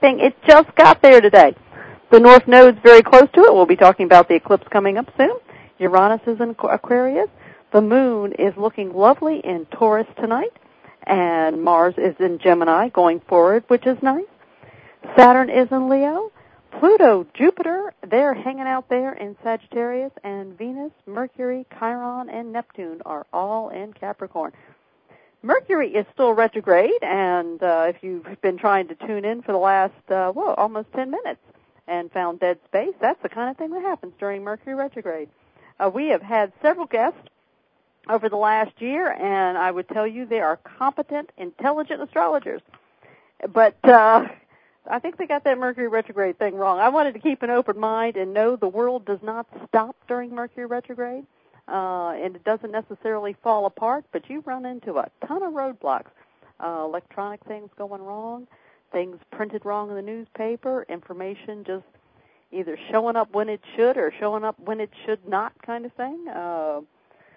anything. It just got there today. The North Node's very close to it. We'll be talking about the eclipse coming up soon. Uranus is in Aquarius. The moon is looking lovely in Taurus tonight. And Mars is in Gemini going forward, which is nice. Saturn is in Leo. Pluto, Jupiter, they're hanging out there in Sagittarius. And Venus, Mercury, Chiron, and Neptune are all in Capricorn. Mercury is still retrograde, and if you've been trying to tune in for the last, almost 10 minutes and found dead space, that's the kind of thing that happens during Mercury retrograde. We have had several guests over the last year, and I would tell you they are competent, intelligent astrologers. But I think they got that Mercury retrograde thing wrong. I wanted to keep an open mind and know the world does not stop during Mercury retrograde. And it doesn't necessarily fall apart, but you run into a ton of roadblocks. Electronic things going wrong, things printed wrong in the newspaper, information just either showing up when it should or showing up when it should not kind of thing. Or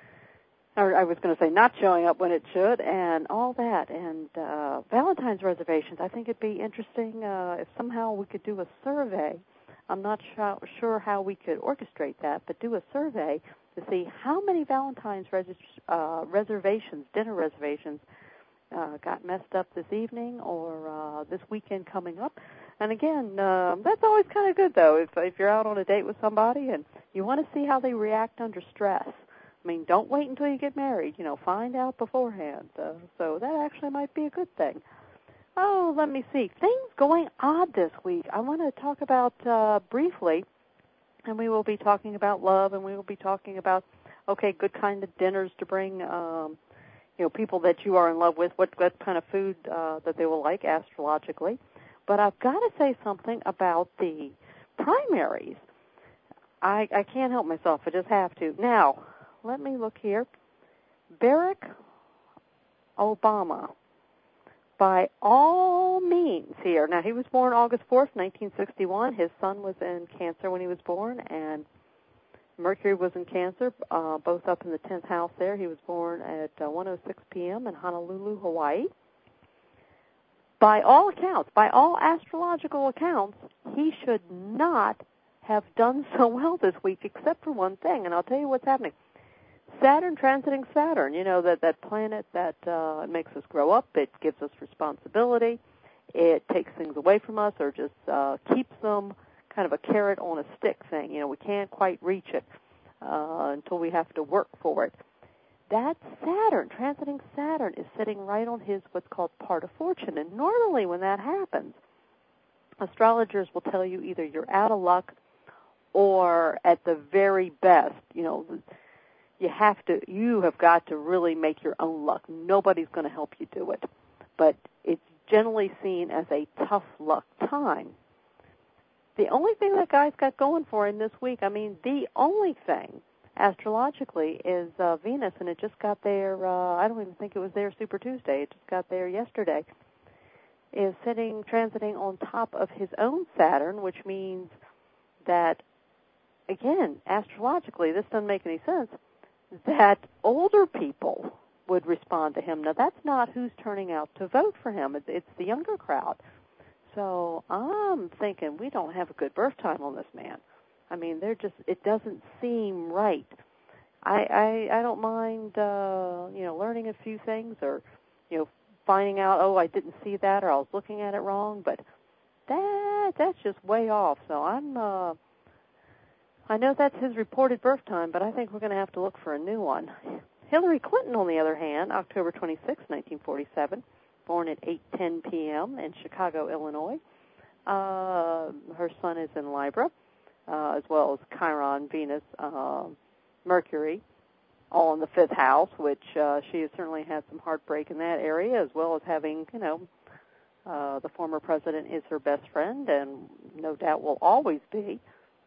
I was going to say not showing up when it should, and all that. And Valentine's reservations, I think it'd be interesting if somehow we could do a survey. I'm not sure how we could orchestrate that, but do a survey to see how many Valentine's reservations, dinner reservations, got messed up this evening or this weekend coming up. And again, that's always kind of good, though, if you're out on a date with somebody and you want to see how they react under stress. I mean, don't wait until you get married. Find out beforehand. So that actually might be a good thing. Oh, let me see. Things going odd this week. I want to talk about briefly, and we will be talking about love, and we will be talking about, good kind of dinners to bring, people that you are in love with, what kind of food that they will like astrologically. But I've got to say something about the primaries. I can't help myself. I just have to. Now, let me look here. Barack Obama, by all means here. Now, he was born August 4th, 1961. His son was in Cancer when he was born, and Mercury was in Cancer, both up in the 10th house there. He was born at 1:06 p.m. in Honolulu, Hawaii. By all accounts, by all astrological accounts, he should not have done so well this week, except for one thing, and I'll tell you what's happening. Saturn transiting Saturn, that planet that makes us grow up. It gives us responsibility. It takes things away from us or just keeps them kind of a carrot on a stick thing. We can't quite reach it until we have to work for it. That Saturn, transiting Saturn, is sitting right on his what's called part of fortune. And normally when that happens, astrologers will tell you either you're out of luck or at the very best, you have got to really make your own luck. Nobody's going to help you do it. But it's generally seen as a tough luck time. The only thing that guy's got going for him this week, the only thing astrologically is Venus, and it just got there, I don't even think it was there Super Tuesday, it just got there yesterday, is transiting on top of his own Saturn, which means that, again, astrologically, this doesn't make any sense, that older people would respond to him. Now, that's not who's turning out to vote for him. It's the younger crowd. So I'm thinking we don't have a good birth time on this man. It doesn't seem right. I don't mind, learning a few things or, finding out, I didn't see that or I was looking at it wrong, but that's just way off. So I know that's his reported birth time, but I think we're going to have to look for a new one. Hillary Clinton, on the other hand, October 26, 1947, born at 8:10 p.m. in Chicago, Illinois. Her sun is in Libra, as well as Chiron, Venus, Mercury, all in the 5th house, which she has certainly had some heartbreak in that area, as well as having, the former president is her best friend and no doubt will always be.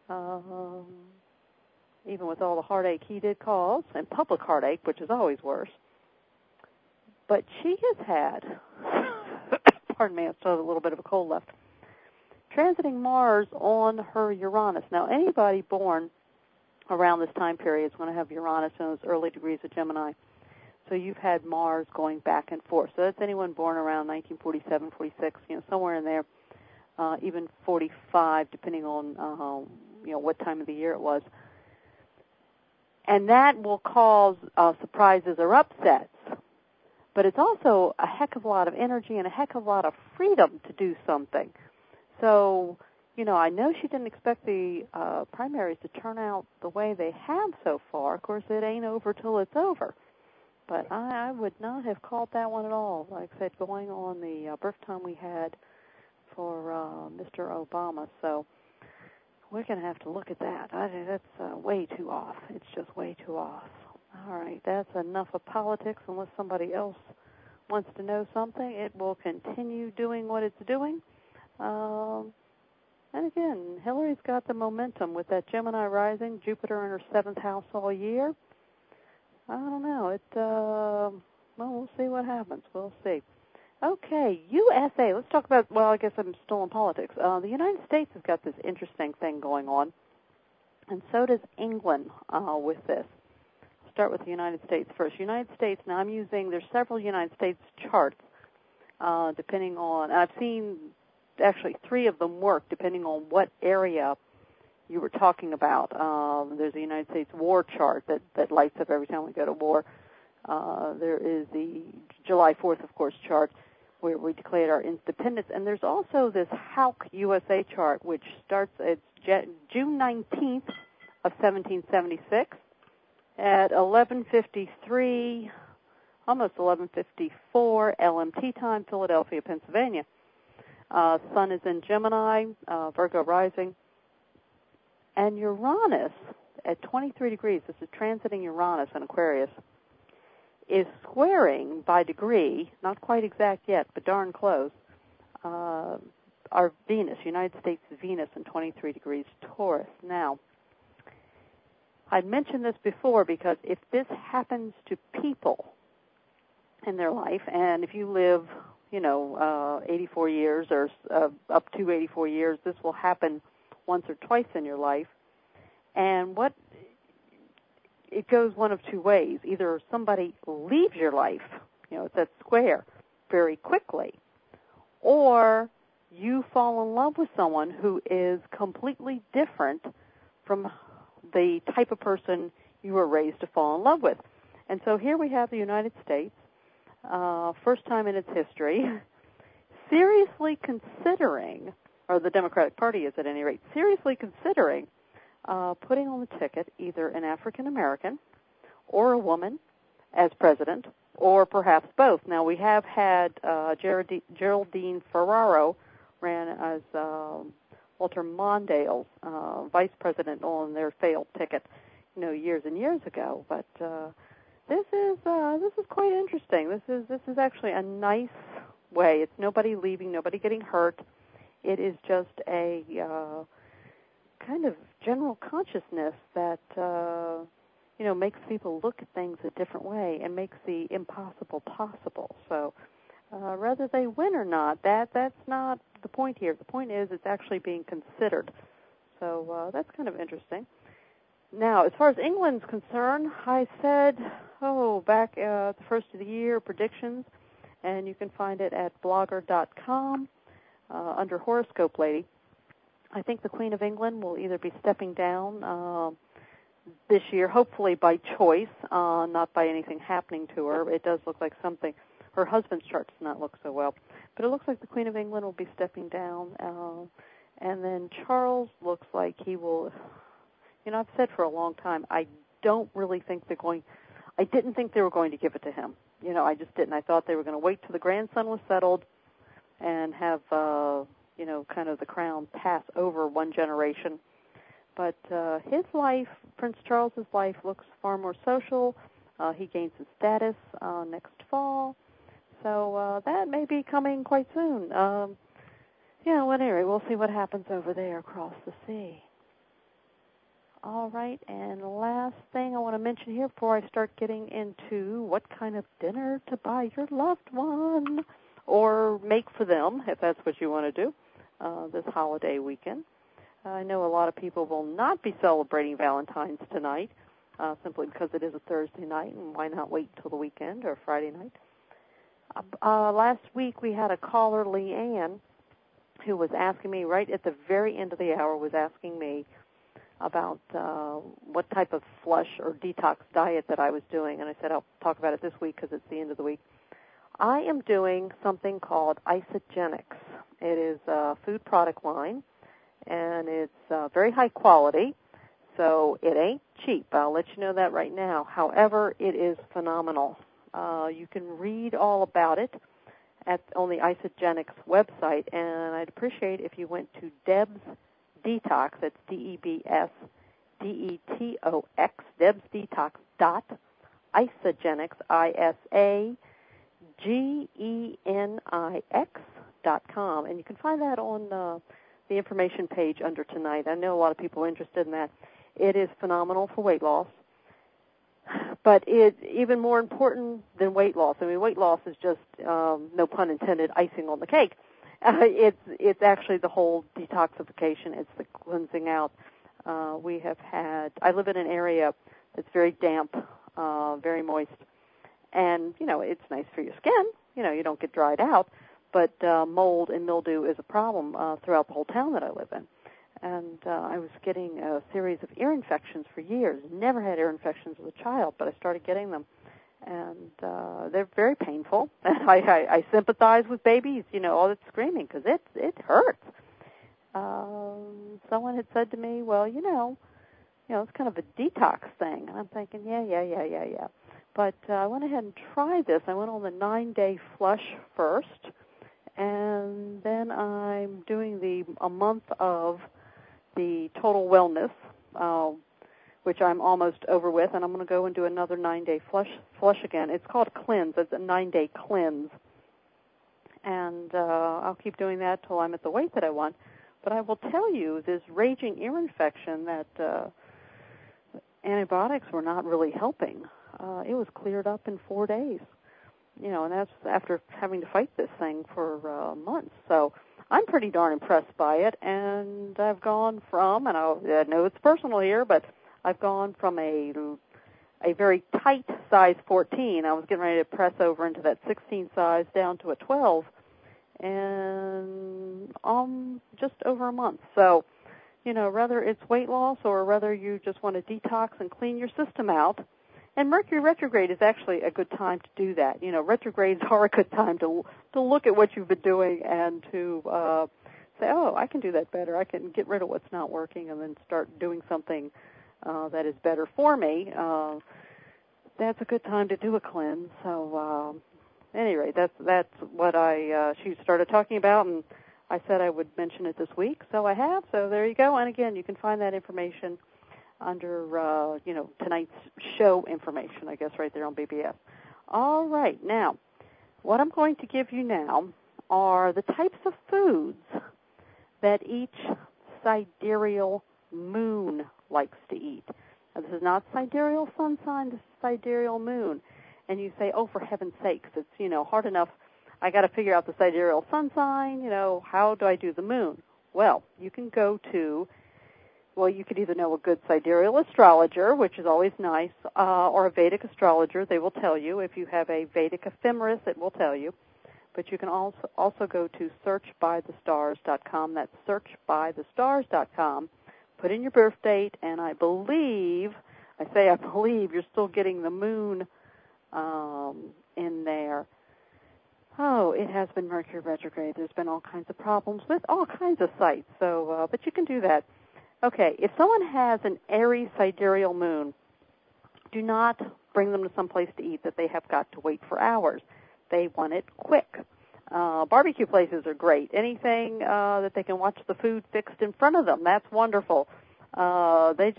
Even with all the heartache he did cause, and public heartache, which is always worse. But she has had, pardon me, I still have a little bit of a cold left, transiting Mars on her Uranus. Now, anybody born around this time period is going to have Uranus in those early degrees of Gemini. So you've had Mars going back and forth. So that's anyone born around 1947, 46, somewhere in there. even 45, depending on what time of the year it was. And that will cause surprises or upsets. But it's also a heck of a lot of energy and a heck of a lot of freedom to do something. So, I know she didn't expect the primaries to turn out the way they have so far. Of course, it ain't over till it's over. But I would not have called that one at all. Like I said, going on the birth time we had for Mr. Obama. So we're going to have to look at that. That's way too off. It's just way too off. All right, that's enough of politics. Unless somebody else wants to know something, it will continue doing what it's doing. And again, Hillary's got the momentum with that Gemini rising, Jupiter in her 7th house all year. I don't know. We'll see what happens. We'll see. Okay, USA. Let's talk about, I guess I'm still in politics. The United States has got this interesting thing going on, and so does England with this. Start with the United States first. United States, now there's several United States charts, depending on, I've seen actually 3 of them work, depending on what area you were talking about. There's a United States war chart that lights up every time we go to war. There is the July 4th, of course, chart, where we declared our independence. And there's also this Houck USA chart, which starts at June 19th of 1776. At 11:53, almost 11:54 LMT time, Philadelphia, Pennsylvania. Sun is in Gemini, Virgo rising. And Uranus at 23 degrees, this is transiting Uranus in Aquarius, is squaring by degree, not quite exact yet, but darn close, our Venus, United States Venus in 23 degrees Taurus. Now, I mentioned this before because if this happens to people in their life, and if you live, 84 years or up to 84 years, this will happen once or twice in your life. And it goes one of 2 ways. Either somebody leaves your life, it's that square, very quickly, or you fall in love with someone who is completely different from the type of person you were raised to fall in love with. And so here we have the United States, first time in its history, seriously considering, or the Democratic Party is at any rate, seriously considering putting on the ticket either an African American or a woman as president, or perhaps both. Now, we have had Geraldine Ferraro ran as Walter Mondale's vice president on their failed ticket, years and years ago. But this is quite interesting. This is actually a nice way. It's nobody leaving, nobody getting hurt. It is just a kind of general consciousness that makes people look at things a different way and makes the impossible possible. So whether they win or not, that's not the point here. The point is it's actually being considered. So that's kind of interesting. Now, as far as England's concerned, I said, back at the first of the year, predictions, and you can find it at blogger.com under Horoscope Lady. I think the Queen of England will either be stepping down this year, hopefully by choice, not by anything happening to her. It does look like something. Her husband's chart does not look so well. But it looks like the Queen of England will be stepping down. And then Charles looks like he will, I've said for a long time, I don't really think I didn't think they were going to give it to him. I just didn't. I thought they were going to wait till the grandson was settled and have, kind of the crown pass over one generation. But his life, Prince Charles's life, looks far more social. He gains his status next fall. So that may be coming quite soon. Anyway, we'll see what happens over there across the sea. All right, and the last thing I want to mention here before I start getting into what kind of dinner to buy your loved one or make for them, if that's what you want to do, this holiday weekend. I know a lot of people will not be celebrating Valentine's tonight simply because it is a Thursday night, and why not wait until the weekend or Friday night? Last week we had a caller, Leanne, who was asking me right at the very end of the hour, was asking me about what type of flush or detox diet that I was doing. And I said I'll talk about it this week because it's the end of the week. I am doing something called Isagenix. It is a food product line, and it's very high quality, so it ain't cheap. I'll let you know that right now. However, it is phenomenal. You can read all about it on the Isagenix website, and I'd appreciate if you went to Deb's Detox. That's DEBS DETOX, Deb's Detox Isagenix, ISAGENIX.com, and you can find that on the information page under tonight. I know a lot of people are interested in that. It is phenomenal for weight loss, but it's even more important than weight loss. I mean, weight loss is just, no pun intended, icing on the cake. It's actually the whole detoxification. It's the cleansing out. I live in an area that's very damp, very moist, and, it's nice for your skin. You don't get dried out, but mold and mildew is a problem throughout the whole town that I live in. And I was getting a series of ear infections for years. Never had ear infections as a child, but I started getting them. And they're very painful. I sympathize with babies, all that screaming, because it hurts. Someone had said to me, well, it's kind of a detox thing. And I'm thinking, yeah. But I went ahead and tried this. I went on the 9-day flush first, and then I'm doing a month of the total wellness, which I'm almost over with, and I'm going to go and do another 9-day flush again. It's called Cleanse. It's a 9-day cleanse. And I'll keep doing that till I'm at the weight that I want. But I will tell you, this raging ear infection that antibiotics were not really helping. It was cleared up in 4 days, and that's after having to fight this thing for months. So I'm pretty darn impressed by it, and I've gone from, and I know it's personal here, but I've gone from a very tight size 14. I was getting ready to press over into that 16 size down to a 12 in just over a month. So, whether it's weight loss or whether you just want to detox and clean your system out, and Mercury retrograde is actually a good time to do that. Retrogrades are a good time to look at what you've been doing and to say, oh, I can do that better. I can get rid of what's not working and then start doing something that is better for me. That's a good time to do a cleanse. So, anyway, that's what she started talking about, and I said I would mention it this week, so I have. So there you go. And again, you can find that information under, tonight's show information, I guess, right there on BBS. All right. Now, what I'm going to give you now are the types of foods that each sidereal moon likes to eat. Now, this is not sidereal sun sign. This is sidereal moon. And you say, oh, for heaven's sakes, it's, hard enough. I got to figure out the sidereal sun sign. How do I do the moon? Well, you can go to, you could either know a good sidereal astrologer, which is always nice, or a Vedic astrologer. They will tell you. If you have a Vedic ephemeris, it will tell you. But you can also go to searchbythestars.com. That's searchbythestars.com. Put in your birth date, and I believe you're still getting the moon in there. Oh, it has been Mercury retrograde. There's been all kinds of problems with all kinds of sites. So, but you can do that. Okay, if someone has an Aries sidereal moon, do not bring them to some place to eat that they have got to wait for hours. They want it quick. Barbecue places are great. Anything that they can watch the food fixed in front of them, that's wonderful. They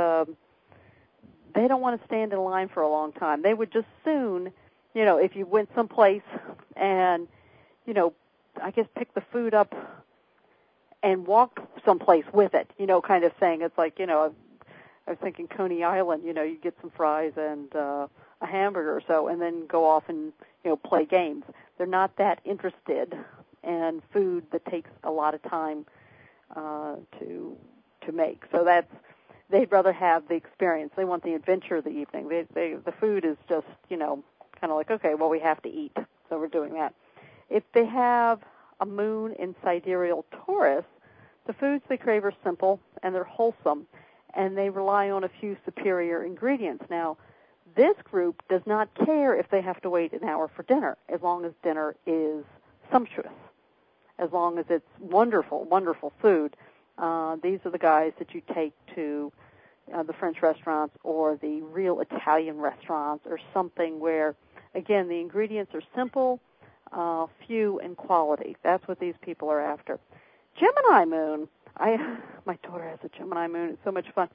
don't want to stand in line for a long time. They would just soon, if you went someplace and, I guess pick the food up and walk someplace with it, kind of thing. It's like, I was thinking Coney Island, you get some fries and a hamburger or so and then go off and, play games. They're not that interested in food that takes a lot of time to make. So they'd rather have the experience. They want the adventure of the evening. The food is just, kind of like, okay, well, we have to eat, so we're doing that. If they have a moon in sidereal Taurus, the foods they crave are simple and they're wholesome, and they rely on a few superior ingredients. Now, this group does not care if they have to wait an hour for dinner, as long as dinner is sumptuous, as long as it's wonderful, wonderful food. These are the guys that you take to the French restaurants or the real Italian restaurants or something where, again, the ingredients are simple, few, and quality. That's what these people are after. Gemini moon. My daughter has a Gemini moon. It's so much fun.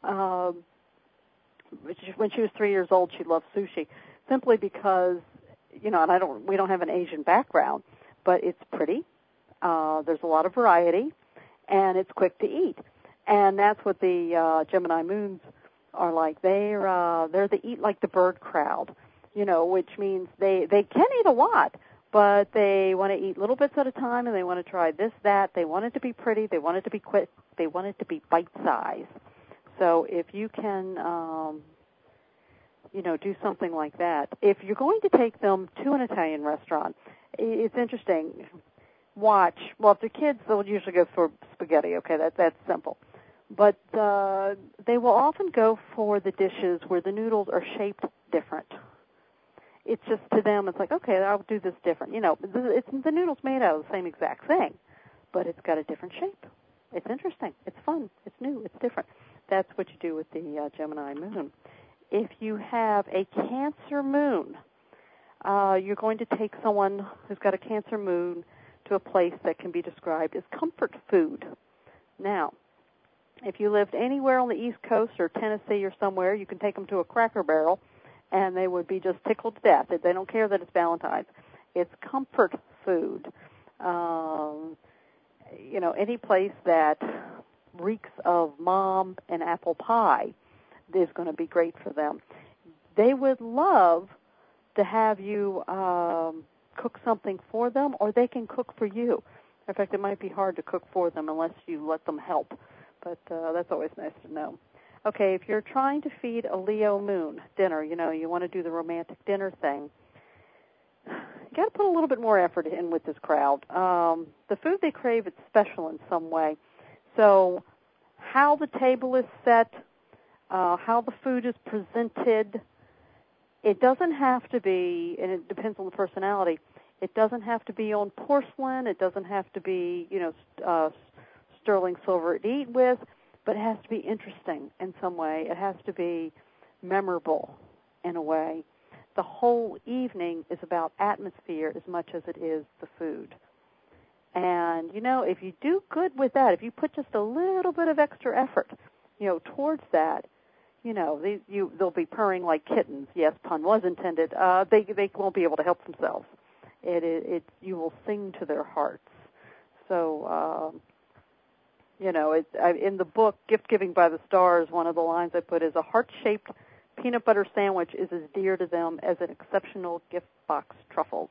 When she was 3 years old, she loved sushi, simply because, and we don't have an Asian background, but it's pretty. There's a lot of variety, and it's quick to eat. And that's what the Gemini moons are like. They're the eat like the bird crowd, which means they can eat a lot, but they want to eat little bits at a time, and they want to try this, that. They want it to be pretty. They want it to be quick. They want it to be bite-sized. So if you can, do something like that. If you're going to take them to an Italian restaurant, it's interesting. Watch. Well, if they're kids, they'll usually go for spaghetti. Okay, that's simple. But they will often go for the dishes where the noodles are shaped different. It's just, to them, it's like, okay, I'll do this different. The noodle's made out of the same exact thing, but it's got a different shape. It's interesting. It's fun. It's new. It's different. That's what you do with the Gemini moon. If you have a Cancer moon, you're going to take someone who's got a Cancer moon to a place that can be described as comfort food. Now, if you lived anywhere on the East Coast or Tennessee or somewhere, you can take them to a Cracker Barrel, and they would be just tickled to death. They don't care that it's Valentine's. It's comfort food. Any place that reeks of mom and apple pie is going to be great for them. They would love to have you cook something for them, or they can cook for you. In fact, it might be hard to cook for them unless you let them help, but that's always nice to know. Okay, if you're trying to feed a Leo moon dinner, you want to do the romantic dinner thing, you got to put a little bit more effort in with this crowd. The food they crave, it's special in some way. So how the table is set, how the food is presented, it doesn't have to be, and it depends on the personality, it doesn't have to be on porcelain, it doesn't have to be, sterling silver to eat with, but it has to be interesting in some way. It has to be memorable in a way. The whole evening is about atmosphere as much as it is the food. And, if you do good with that, if you put just a little bit of extra effort, towards that, they'll be purring like kittens. Yes, pun was intended. They won't be able to help themselves. You will sing to their hearts. So, in the book, Gift Giving by the Stars, one of the lines I put is, a heart-shaped peanut butter sandwich is as dear to them as an exceptional gift box truffles.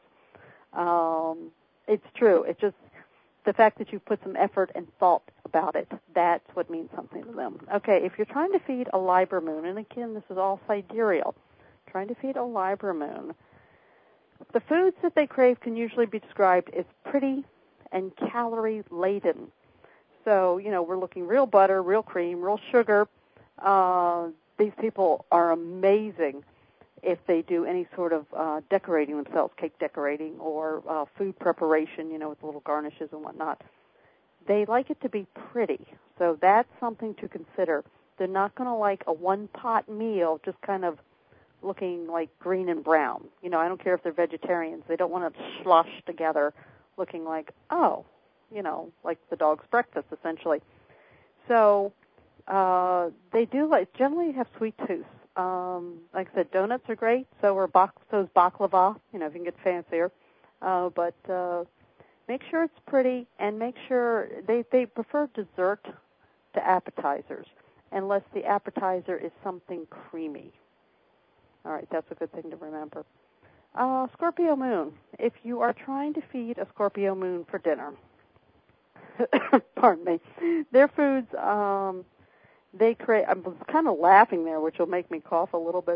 It's true. It's just the fact that you put some effort and thought about it, that's what means something to them. Okay, if you're trying to feed a Libra moon, and again, this is all sidereal, trying to feed a Libra moon, the foods that they crave can usually be described as pretty and calorie-laden. So, we're looking real butter, real cream, real sugar. These people are amazing if they do any sort of decorating themselves, cake decorating or food preparation, with little garnishes and whatnot. They like it to be pretty, so that's something to consider. They're not going to like a one-pot meal just kind of looking like green and brown. I don't care if they're vegetarians. They don't want to slosh together looking like, like the dog's breakfast, essentially. So they do generally have sweet tooth. Like I said, donuts are great. So are so's baklava. If you can get fancier. But make sure it's pretty, and make sure they prefer dessert to appetizers, unless the appetizer is something creamy. All right, that's a good thing to remember. Scorpio moon. If you are trying to feed a Scorpio moon for dinner, pardon me, their foods, they create, I was kind of laughing there, which will make me cough a little bit.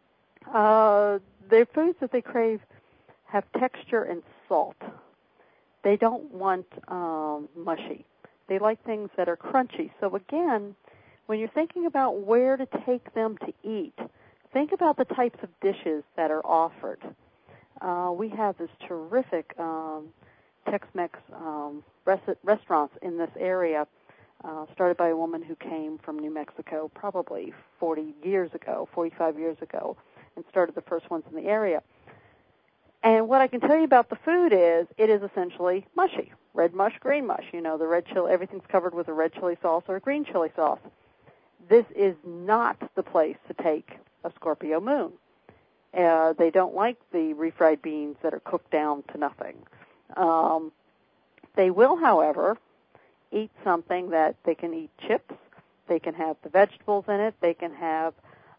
Their foods that they crave have texture and salt. They don't want mushy. They like things that are crunchy. So again, when you're thinking about where to take them to eat, think about the types of dishes that are offered. We have this terrific Tex-Mex restaurants in this area, started by a woman who came from New Mexico probably 45 years ago, and started the first ones in the area. And what I can tell you about the food is, it is essentially mushy. Red mush, green mush. You know, the red chili, everything's covered with a red chili sauce or a green chili sauce. This is not the place to take a Scorpio moon. They don't like the refried beans that are cooked down to nothing. They will, however, eat something that they can eat chips. They can have the vegetables in it. They can have,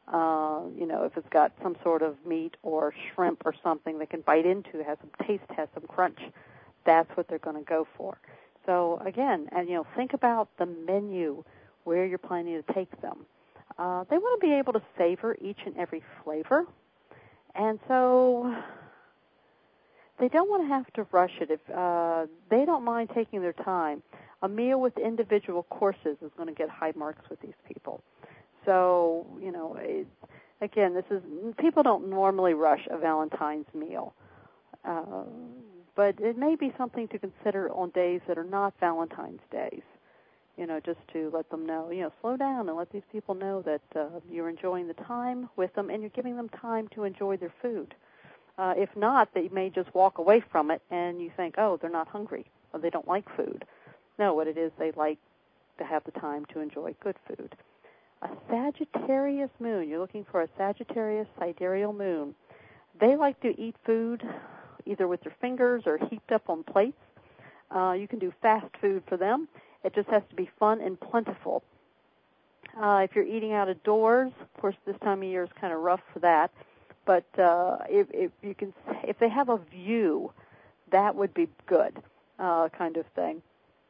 if it's got some sort of meat or shrimp or something they can bite into, has some taste, has some crunch. That's what they're going to go for. So, again, think about the menu where you're planning to take them. They want to be able to savor each and every flavor. And so they don't want to have to rush it. If they don't mind taking their time, a meal with individual courses is going to get high marks with these people. So, again, people don't normally rush a Valentine's meal. But it may be something to consider on days that are not Valentine's days, just to let them know, slow down and let these people know that you're enjoying the time with them and you're giving them time to enjoy their food. If not, they may just walk away from it and you think, oh, they're not hungry or they don't like food. No, what it is, they like to have the time to enjoy good food. A Sagittarius moon, you're looking for a Sagittarius sidereal moon. They like to eat food either with their fingers or heaped up on plates. You can do fast food for them. It just has to be fun and plentiful. If you're eating out of doors, of course, this time of year is kind of rough for that. But if they have a view, that would be good, kind of thing.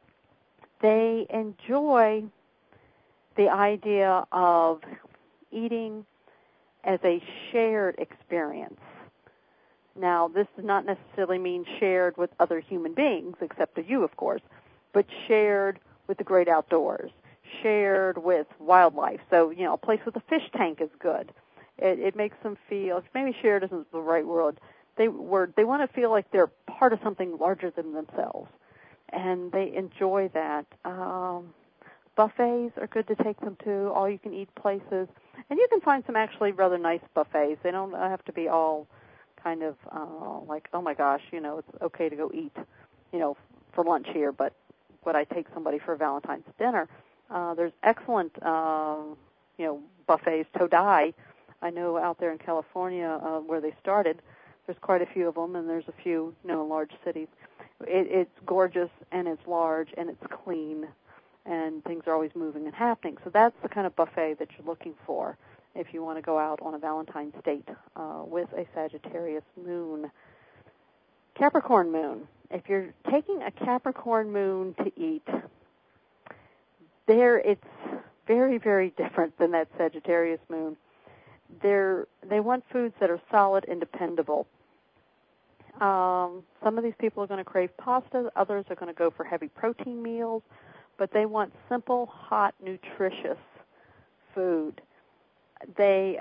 They enjoy the idea of eating as a shared experience. Now, this does not necessarily mean shared with other human beings, except for you, of course, but shared with the great outdoors, shared with wildlife. So, a place with a fish tank is good. It makes them feel, maybe shared isn't the right word, they want to feel like they're part of something larger than themselves, and they enjoy that. Buffets are good to take them to, all-you-can-eat places, and you can find some actually rather nice buffets. They don't have to be all kind of like, oh my gosh, it's okay to go eat, for lunch here, but would I take somebody for Valentine's dinner? There's excellent, buffets. Todai, I know out there in California where they started, there's quite a few of them, and there's a few, in large cities. It's gorgeous, and it's large, and it's clean, and things are always moving and happening. So that's the kind of buffet that you're looking for if you want to go out on a Valentine's date with a Sagittarius moon. Capricorn moon. If you're taking a Capricorn moon to eat, it's very, very different than that Sagittarius moon. They want foods that are solid and dependable. Some of these people are going to crave pasta. Others are going to go for heavy protein meals. But they want simple, hot, nutritious food. They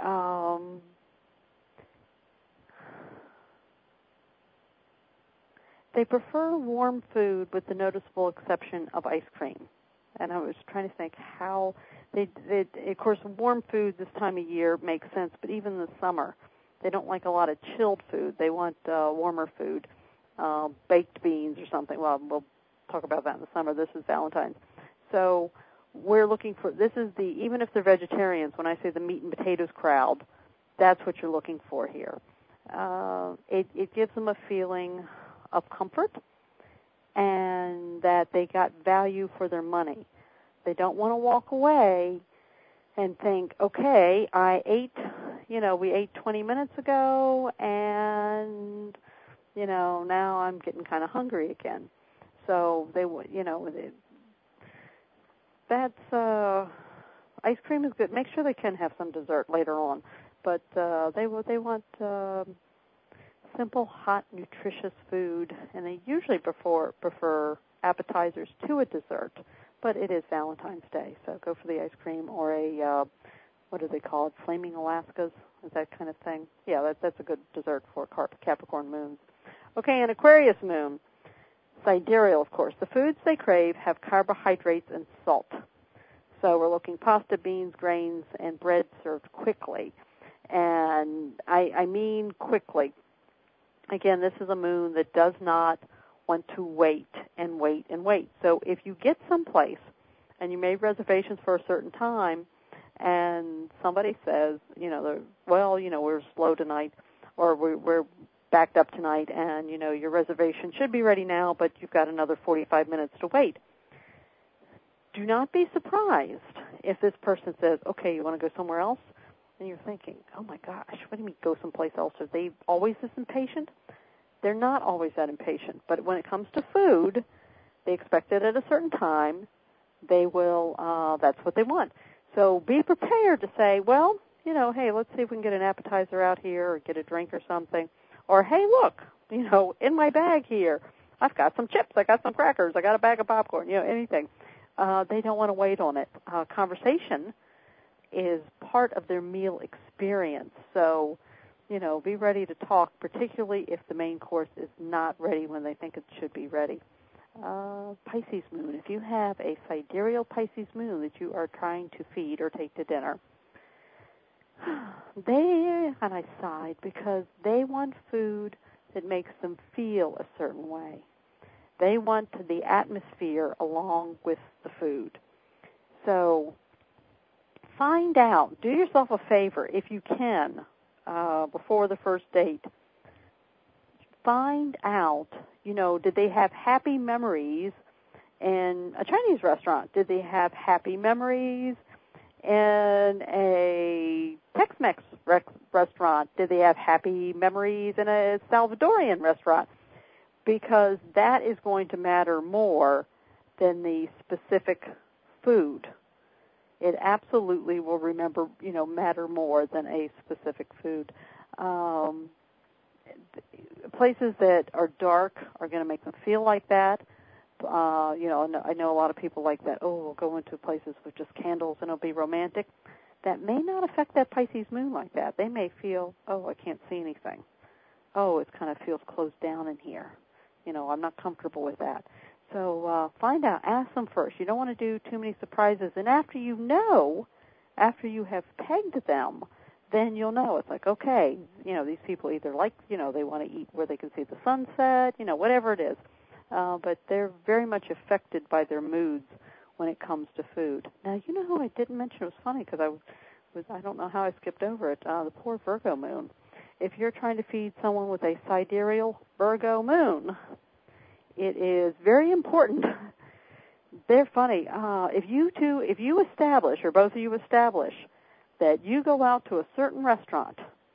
prefer warm food with the noticeable exception of ice cream. And I was trying to think how of course, warm food this time of year makes sense, but even in the summer, they don't like a lot of chilled food. They want warmer food, baked beans or something. Well, we'll talk about that in the summer. This is Valentine's. So we're looking for, even if they're vegetarians, when I say the meat and potatoes crowd, that's what you're looking for here. It gives them a feeling of comfort and that they got value for their money. They don't want to walk away and think, okay, we ate 20 minutes ago and, now I'm getting kind of hungry again. So ice cream is good. Make sure they can have some dessert later on, but they want simple, hot, nutritious food, and they usually prefer appetizers to a dessert, but it is Valentine's Day, so go for the ice cream or a, what do they call it, Flaming Alaskas, is that kind of thing? Yeah, that's a good dessert for Capricorn moons. Okay, an Aquarius moon, sidereal, of course. The foods they crave have carbohydrates and salt. So we're looking pasta, beans, grains, and bread served quickly. And I mean quickly. Again, this is a moon that does not want to wait and wait and wait. So if you get someplace and you made reservations for a certain time and somebody says, we're slow tonight or we're backed up tonight and, your reservation should be ready now, but you've got another 45 minutes to wait. Do not be surprised if this person says, okay, you want to go somewhere else? And you're thinking, oh, my gosh, what do you mean go someplace else? Are they always this impatient? They're not always that impatient. But when it comes to food, they expect it at a certain time. They will, that's what they want. So be prepared to say, well, hey, let's see if we can get an appetizer out here or get a drink or something. Or, hey, look, in my bag here, I've got some chips, I got some crackers, I got a bag of popcorn, anything. They don't want to wait on it. Conversation is part of their meal experience. So, be ready to talk, particularly if the main course is not ready when they think it should be ready. Pisces moon. If you have a sidereal Pisces moon that you are trying to feed or take to dinner, and I sighed because they want food that makes them feel a certain way. They want the atmosphere along with the food. So find out. Do yourself a favor, if you can, before the first date. Find out, did they have happy memories in a Chinese restaurant? Did they have happy memories in a Tex-Mex restaurant? Did they have happy memories in a Salvadorian restaurant? Because that is going to matter more than the specific food. It absolutely will matter more than a specific food. Places that are dark are going to make them feel like that. I know a lot of people like that. Oh, we'll go into places with just candles and it'll be romantic. That may not affect that Pisces moon like that. They may feel, oh, I can't see anything. Oh, it kind of feels closed down in here. I'm not comfortable with that. So find out. Ask them first. You don't want to do too many surprises. And after you have pegged them, then you'll know. It's like, okay, these people either like, they want to eat where they can see the sunset, whatever it is. But they're very much affected by their moods when it comes to food. Now, who I didn't mention? It was funny because I don't know how I skipped over it. The poor Virgo moon. If you're trying to feed someone with a sidereal Virgo moon, it is very important. They're funny. If you establish, or both of you establish, that you go out to a certain restaurant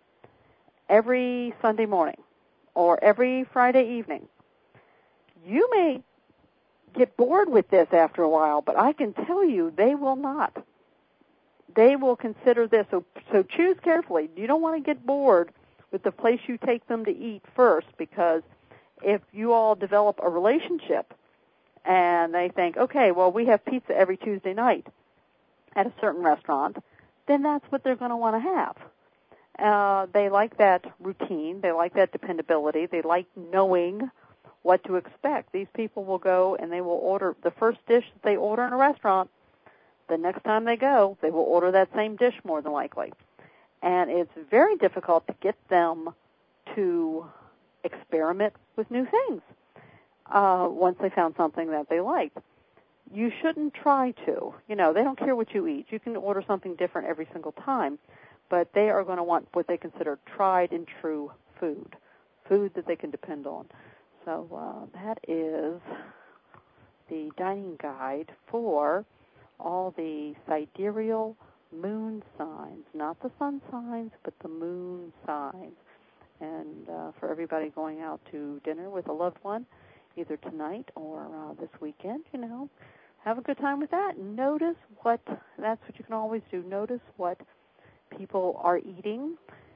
every Sunday morning or every Friday evening, you may get bored with this after a while, but I can tell you they will not. They will consider this. So choose carefully. You don't want to get bored with the place you take them to eat first, because if you all develop a relationship and they think, okay, well, we have pizza every Tuesday night at a certain restaurant, then that's what they're going to want to have. They like that routine. They like that dependability. They like knowing what to expect. These people will go and they will order the first dish that they order in a restaurant. The next time they go, they will order that same dish more than likely. And it's very difficult to get them to experiment with new things once they found something that they liked. You shouldn't try to. They don't care what you eat. You can order something different every single time, but they are going to want what they consider tried and true food that they can depend on. So that is the dining guide for all the sidereal moon signs, not the sun signs, but the moon signs. And for everybody going out to dinner with a loved one, either tonight or this weekend, have a good time with that. Notice that's what you can always do. Notice what people are eating.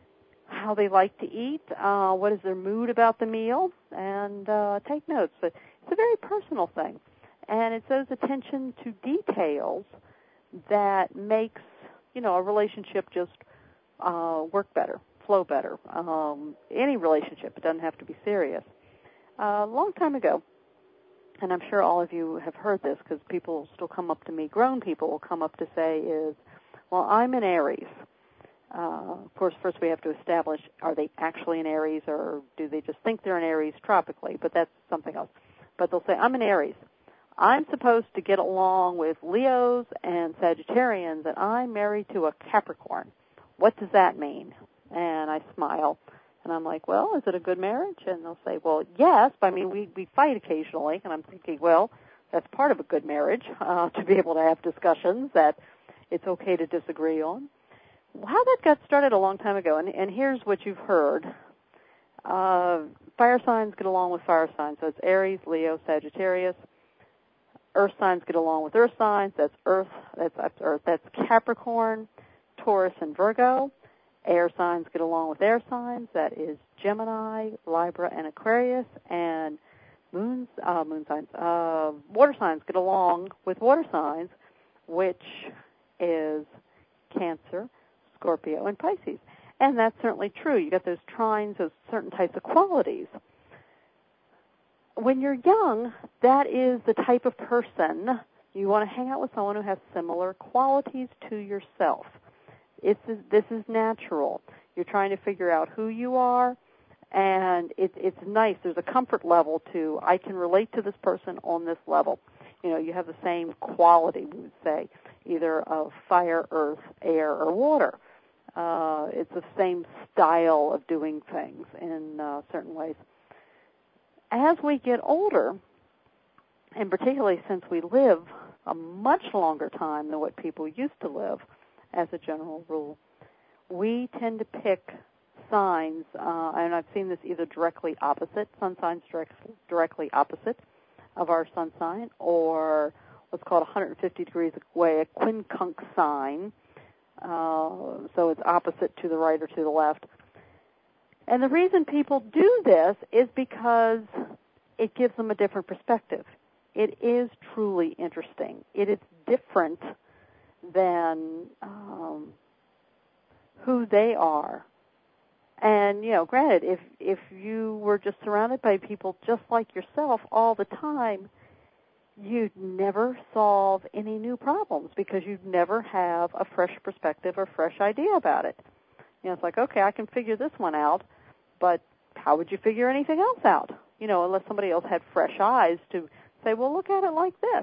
how they like to eat, what is their mood about the meal, and take notes. But it's a very personal thing, and it's those attention to details that makes, a relationship just work better, flow better. Any relationship, it doesn't have to be serious. A long time ago, and I'm sure all of you have heard this because people still come up to me, grown people will come up to say is, well, I'm an Aries. Of course, first we have to establish, are they actually an Aries or do they just think they're an Aries tropically? But that's something else. But they'll say, I'm an Aries. I'm supposed to get along with Leos and Sagittarians, and I'm married to a Capricorn. What does that mean? And I smile. And I'm like, well, is it a good marriage? And they'll say, well, yes. But, we fight occasionally. And I'm thinking, well, that's part of a good marriage, to be able to have discussions that it's okay to disagree on. How that got started a long time ago, and here's what you've heard. Fire signs get along with fire signs. So it's Aries, Leo, Sagittarius. Earth signs get along with earth signs. That's Earth. That's Capricorn, Taurus, and Virgo. Air signs get along with air signs. That is Gemini, Libra, and Aquarius. And water signs get along with water signs, which is Cancer, Scorpio, and Pisces. And that's certainly true. You got those trines, those certain types of qualities. When you're young, that is the type of person you want to hang out with, someone who has similar qualities to yourself. This is natural. You're trying to figure out who you are, and it's nice. There's a comfort level to, I can relate to this person on this level. You have the same quality, we would say, either of fire, earth, air, or water. It's the same style of doing things in certain ways. As we get older, and particularly since we live a much longer time than what people used to live, as a general rule, we tend to pick signs, and I've seen this either directly opposite, sun signs directly opposite of our sun sign, or what's called 150 degrees away, a quincunx sign, so it's opposite to the right or to the left. And the reason people do this is because it gives them a different perspective. It is truly interesting. It is different than who they are. And, granted, if you were just surrounded by people just like yourself all the time, you'd never solve any new problems because you'd never have a fresh perspective or fresh idea about it. It's like, okay, I can figure this one out, but how would you figure anything else out? Unless somebody else had fresh eyes to say, well, look at it like this.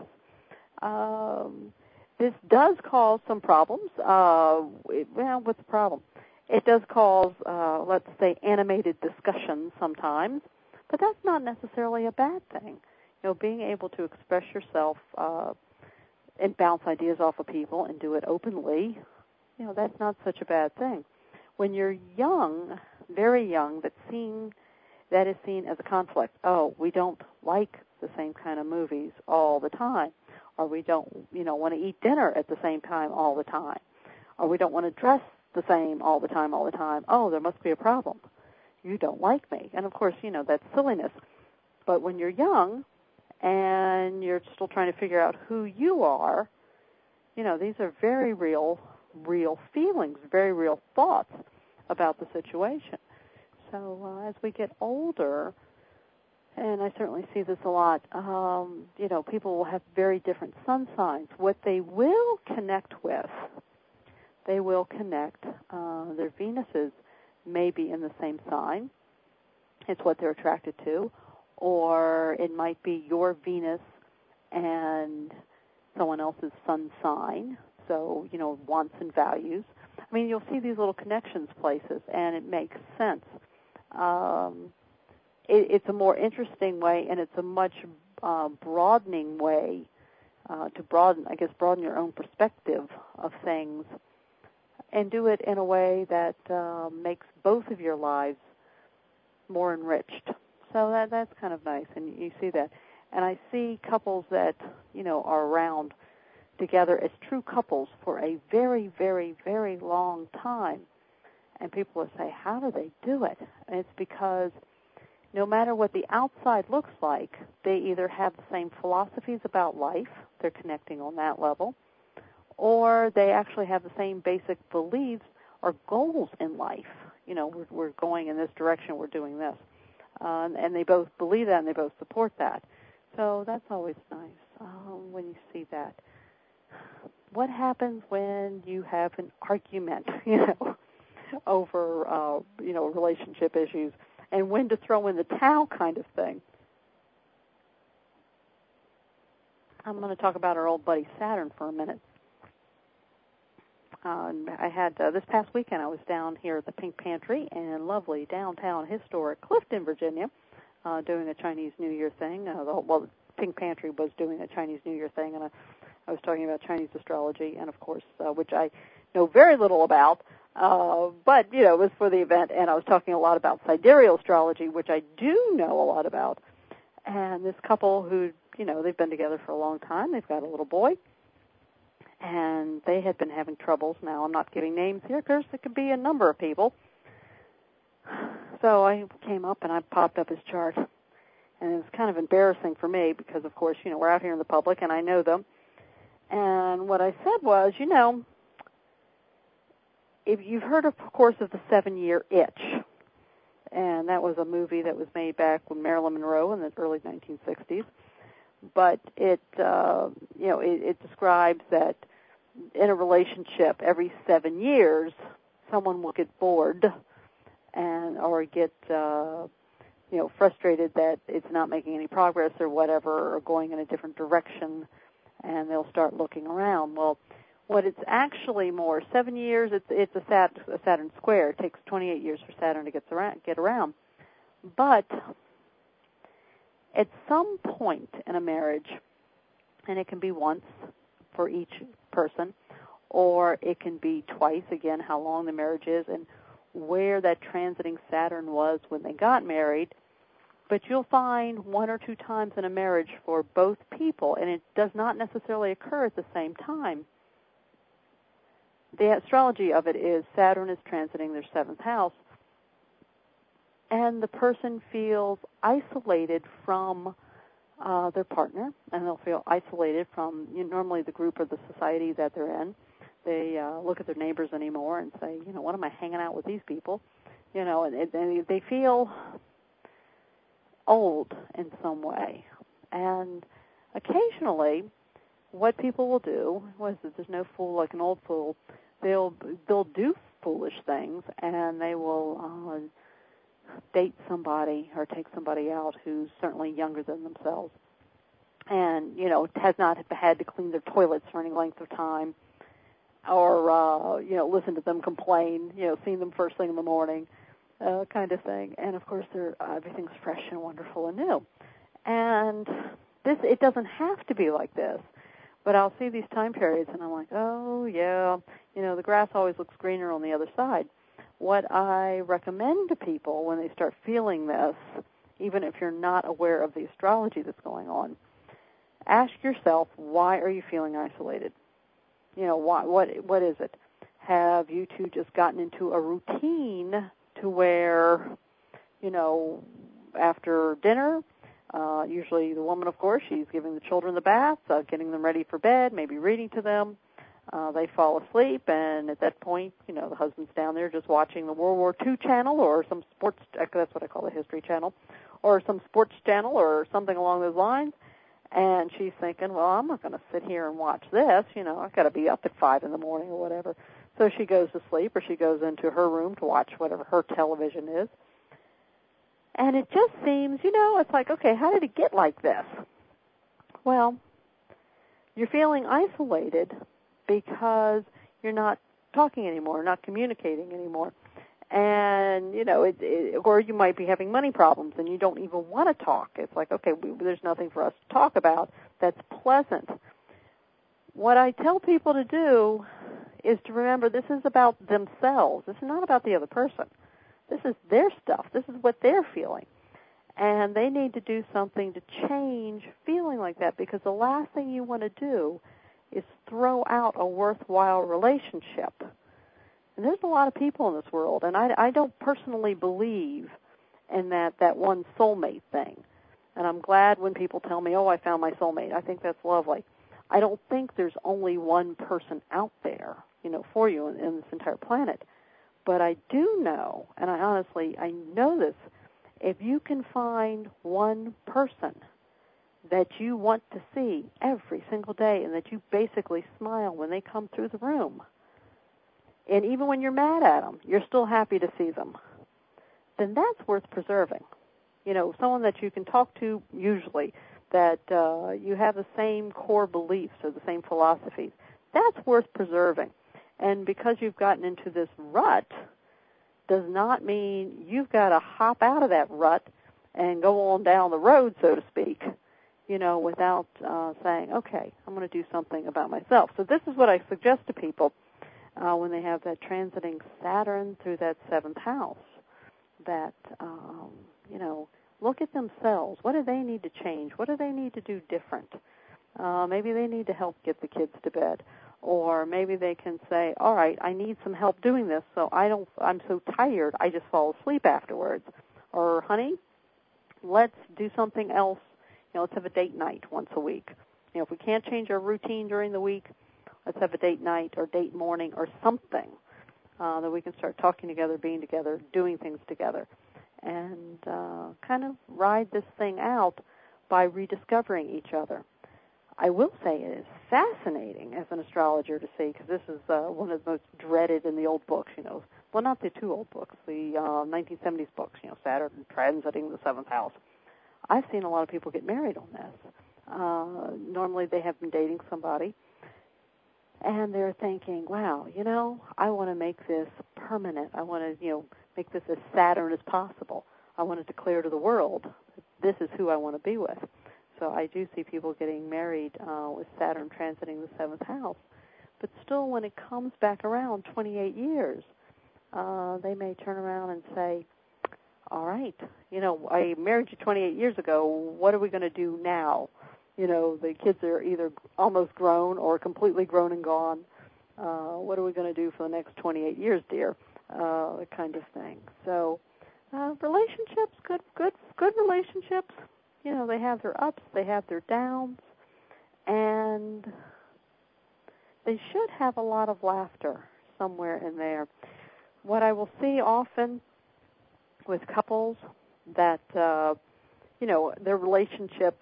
This does cause some problems. What's the problem? It does cause, let's say, animated discussions sometimes, but that's not necessarily a bad thing. Being able to express yourself and bounce ideas off of people and do it openly, that's not such a bad thing. When you're young, very young, that is seen as a conflict. Oh, we don't like the same kind of movies all the time, or we don't, want to eat dinner at the same time all the time, or we don't want to dress the same all the time. Oh, there must be a problem. You don't like me. And, of course, that's silliness. But when you're young and you're still trying to figure out who you are, these are very real feelings, very real thoughts about the situation. So as we get older, and I certainly see this a lot, people will have very different sun signs. What they will connect with, their Venuses may be in the same sign. It's what they're attracted to. Or it might be your Venus and someone else's sun sign, so, wants and values. You'll see these little connections places, and it makes sense. It's a more interesting way, and it's a much broadening way to broaden your own perspective of things, and do it in a way that makes both of your lives more enriched. So that's kind of nice, and you see that. And I see couples that, are around together as true couples for a very, very, very long time. And people will say, how do they do it? And it's because no matter what the outside looks like, they either have the same philosophies about life, they're connecting on that level, or they actually have the same basic beliefs or goals in life. We're going in this direction, we're doing this. And they both believe that and they both support that. So that's always nice when you see that. What happens when you have an argument, over, relationship issues, and when to throw in the towel kind of thing? I'm going to talk about our old buddy Saturn for a minute. I had, this past weekend, I was down here at the Pink Pantry in lovely downtown historic Clifton, Virginia, doing a Chinese New Year thing. The Pink Pantry was doing a Chinese New Year thing, and I was talking about Chinese astrology, and of course, which I know very little about, but, it was for the event, and I was talking a lot about sidereal astrology, which I do know a lot about. And this couple who, they've been together for a long time, they've got a little boy, and they had been having troubles. Now, I'm not giving names here because it could be a number of people. So I came up and I popped up his chart, and it was kind of embarrassing for me because, of course, we're out here in the public, and I know them. And what I said was, if you've heard, of course, of the 7-Year Itch, and that was a movie that was made back with Marilyn Monroe in the early 1960s, but it describes that in a relationship, every 7 years, someone will get bored or get frustrated that it's not making any progress or whatever, or going in a different direction, and they'll start looking around. Well, what it's actually more, 7 years, it's a Saturn square. It takes 28 years for Saturn to get around. But at some point in a marriage, and it can be once for each person, or it can be twice, again, how long the marriage is and where that transiting Saturn was when they got married, but you'll find 1 or 2 times in a marriage for both people, and it does not necessarily occur at the same time. The astrology of it is Saturn is transiting their 7th house, and the person feels isolated from their partner, and they'll feel isolated from normally the group or the society that they're in. They look at their neighbors anymore and say, what am I hanging out with these people? And they feel old in some way. And occasionally, what people will do was that there's no fool like an old fool. They'll do foolish things, and they will date somebody or take somebody out who's certainly younger than themselves, and has not had to clean their toilets for any length of time, or listen to them complain, seeing them first thing in the morning, kind of thing. And of course, everything's fresh and wonderful and new. And it doesn't have to be like this. But I'll see these time periods, and I'm like, oh, yeah, the grass always looks greener on the other side. What I recommend to people when they start feeling this, even if you're not aware of the astrology that's going on, ask yourself, why are you feeling isolated? What is it? Have you two just gotten into a routine to where, after dinner, usually the woman, of course, she's giving the children the bath, getting them ready for bed, maybe reading to them. They fall asleep, and at that point, the husband's down there just watching the World War II channel or some sports, that's what I call the History Channel, or some sports channel or something along those lines. And she's thinking, well, I'm not going to sit here and watch this. I've got to be up at 5 in the morning or whatever. So she goes to sleep, or she goes into her room to watch whatever her television is. And it just seems, it's like, okay, how did it get like this? Well, you're feeling isolated because you're not talking anymore, not communicating anymore. And, or you might be having money problems and you don't even want to talk. It's like, okay, there's nothing for us to talk about that's pleasant. What I tell people to do is to remember this is about themselves. This is not about the other person. This is their stuff. This is what they're feeling. And they need to do something to change feeling like that, because the last thing you want to do is throw out a worthwhile relationship And there's a lot of people in this world, and I don't personally believe in that one soulmate thing. And I'm glad when people tell me, oh, I found my soulmate. I think that's lovely. I don't think there's only one person out there, for you in this entire planet. But I do know, and I know this, if you can find one person that you want to see every single day and that you basically smile when they come through the room, and even when you're mad at them, you're still happy to see them, then that's worth preserving. Someone that you can talk to usually, that you have the same core beliefs or the same philosophies, that's worth preserving. And because you've gotten into this rut does not mean you've got to hop out of that rut and go on down the road, so to speak, without saying, okay, I'm going to do something about myself. So this is what I suggest to people when they have that transiting Saturn through that 7th house, that, look at themselves. What do they need to change? What do they need to do different? Maybe they need to help get the kids to bed. Or maybe they can say, all right, I need some help doing this, so I'm so tired, I just fall asleep afterwards. Or, honey, let's do something else. Let's have a date night once a week. If we can't change our routine during the week, let's have a date night or date morning or something that we can start talking together, being together, doing things together, and kind of ride this thing out by rediscovering each other. I will say it is fascinating as an astrologer to see, because this is one of the most dreaded in the old books, Well, not the two old books, the 1970s books, Saturn transiting the 7th house. I've seen a lot of people get married on this. Normally they have been dating somebody, and they're thinking, wow, I want to make this permanent. I want to, make this as Saturn as possible. I want to declare to the world that this is who I want to be with. So I do see people getting married with Saturn transiting the 7th house. But still, when it comes back around 28 years, they may turn around and say, all right, I married you 28 years ago. What are we going to do now? The kids are either almost grown or completely grown and gone. What are we going to do for the next 28 years, dear? That kind of thing. So relationships, good relationships. They have their ups, they have their downs, and they should have a lot of laughter somewhere in there. What I will see often with couples that, their relationship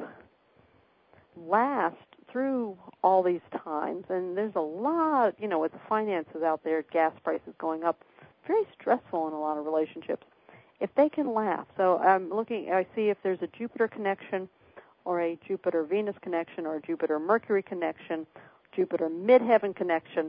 lasts through all these times, and there's a lot, with the finances out there, gas prices going up, very stressful in a lot of relationships. If they can laugh, so I see if there's a Jupiter connection or a Jupiter-Venus connection or a Jupiter-Mercury connection, Jupiter-Midheaven connection,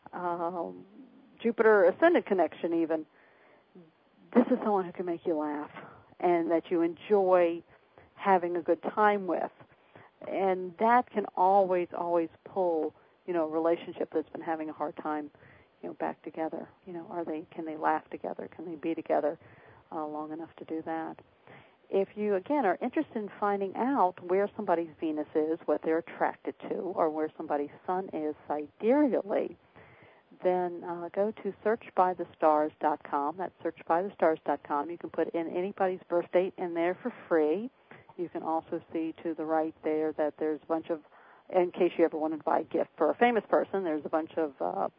Jupiter-Ascendant connection even, this is someone who can make you laugh and that you enjoy having a good time with. And that can always, always pull, a relationship that's been having a hard time, back together. Can they laugh together? Can they be together long enough to do that? If you, again, are interested in finding out where somebody's Venus is, what they're attracted to, or where somebody's Sun is sidereally, then go to searchbythestars.com. That's searchbythestars.com. You can put in anybody's birth date in there for free. You can also see to the right there that there's a bunch of, in case you ever wanted to buy a gift for a famous person, there's a bunch of,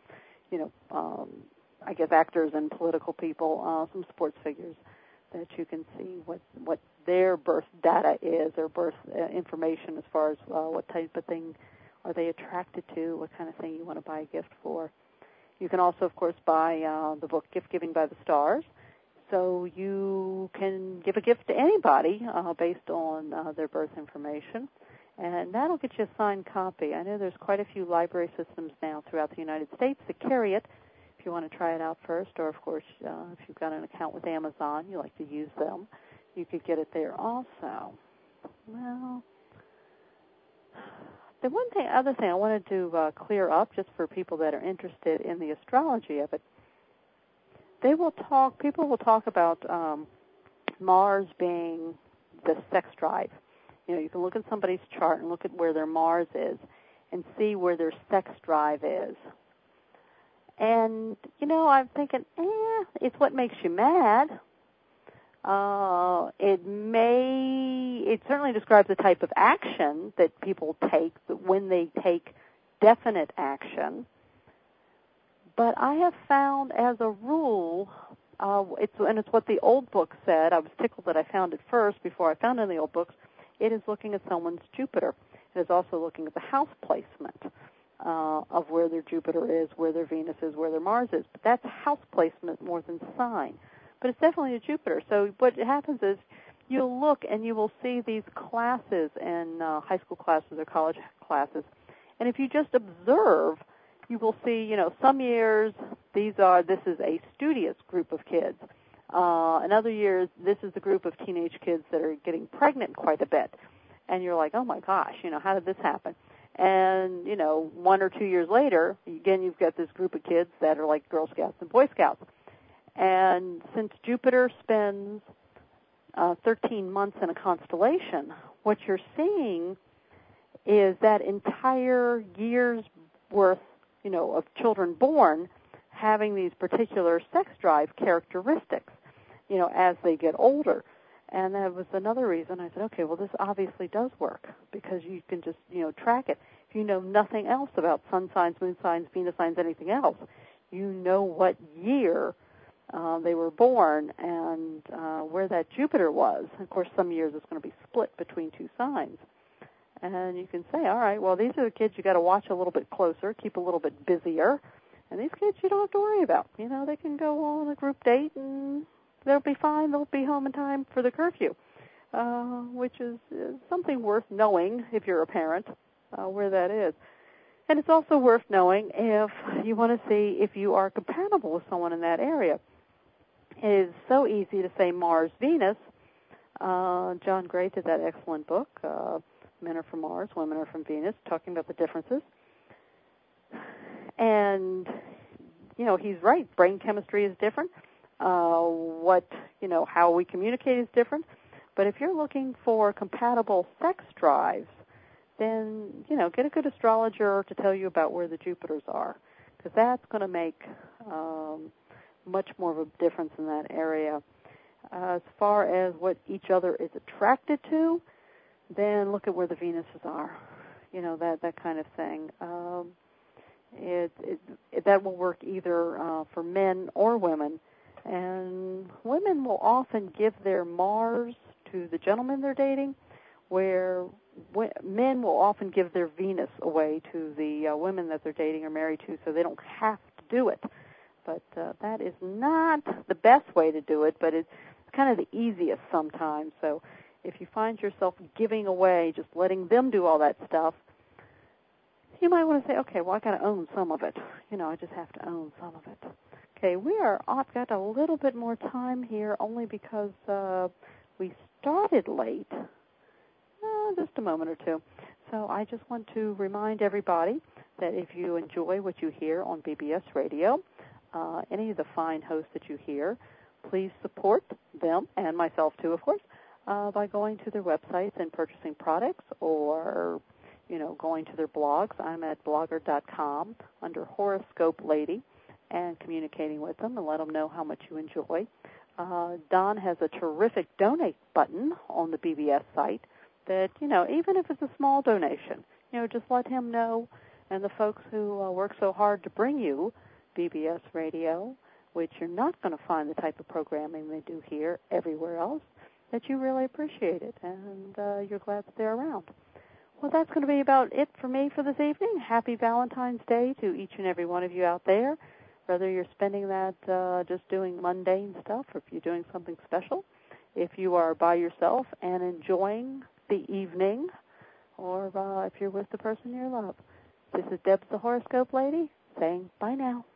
I guess actors and political people, some sports figures that you can see what their birth data is, or birth information as far as what type of thing are they attracted to, what kind of thing you want to buy a gift for. You can also, of course, buy the book Gift Giving by the Stars. So you can give a gift to anybody based on their birth information, and that'll get you a signed copy. I know there's quite a few library systems now throughout the United States that carry it. If you want to try it out first, or, of course, if you've got an account with Amazon, you like to use them, you could get it there also. Well, the other thing I wanted to clear up, just for people that are interested in the astrology of it, people will talk about Mars being the sex drive. You can look at somebody's chart and look at where their Mars is and see where their sex drive is. And, I'm thinking, it's what makes you mad. It certainly describes the type of action that people take when they take definite action. But I have found as a rule, it's what the old book said. I was tickled that I found it first before I found it in the old books. It is looking at someone's Jupiter. It is also looking at the house placement of where their Jupiter is, where their Venus is, where their Mars is. But that's house placement more than sign. But it's definitely a Jupiter. So what happens is you'll look and you will see these classes in high school classes or college classes. And if you just observe, you will see, some years this is a studious group of kids. In other years, this is the group of teenage kids that are getting pregnant quite a bit. And you're like, oh my gosh, how did this happen? And, 1 or 2 years later, again, you've got this group of kids that are like Girl Scouts and Boy Scouts. And since Jupiter spends 13 months in a constellation, what you're seeing is that entire year's worth, of children born having these particular sex drive characteristics, as they get older. And that was another reason I said, okay, well, this obviously does work because you can just, track it. If you know nothing else about sun signs, moon signs, Venus signs, anything else, you know what year they were born and where that Jupiter was. Of course, some years it's going to be split between two signs. And you can say, all right, well, these are the kids you got to watch a little bit closer, keep a little bit busier. And these kids you don't have to worry about. They can go on a group date and they'll be fine. They'll be home in time for the curfew, which is something worth knowing if you're a parent, where that is. And it's also worth knowing if you want to see if you are compatible with someone in that area. It is so easy to say Mars-Venus. John Gray did that excellent book, Men Are From Mars, Women Are From Venus, talking about the differences. And, he's right. Brain chemistry is different. How we communicate is different. But if you're looking for compatible sex drives, then, get a good astrologer to tell you about where the Jupiters are, because that's going to make much more of a difference in that area. As far as what each other is attracted to, then look at where the Venuses are, that kind of thing. That will work either for men or women. And women will often give their Mars to the gentleman they're dating, where men will often give their Venus away to the women that they're dating or married to, so they don't have to do it. But that is not the best way to do it, but it's kind of the easiest sometimes. So if you find yourself giving away, just letting them do all that stuff, you might want to say, okay, well, I got to own some of it. I just have to own some of it. Okay, I've got a little bit more time here only because we started late, just a moment or two. So I just want to remind everybody that if you enjoy what you hear on BBS Radio, any of the fine hosts that you hear, please support them, and myself too, of course, by going to their websites and purchasing products or, going to their blogs. I'm at blogger.com under Horoscope Lady and communicating with them and let them know how much you enjoy. Don has a terrific donate button on the BBS site that, even if it's a small donation, just let him know, and the folks who work so hard to bring you BBS Radio, which you're not going to find the type of programming they do here everywhere else, that you really appreciate it, and you're glad that they're around. Well, that's going to be about it for me for this evening. Happy Valentine's Day to each and every one of you out there, whether you're spending that just doing mundane stuff or if you're doing something special. If you are by yourself and enjoying the evening, or if you're with the person you love. This is Debs the Horoscope Lady saying bye now.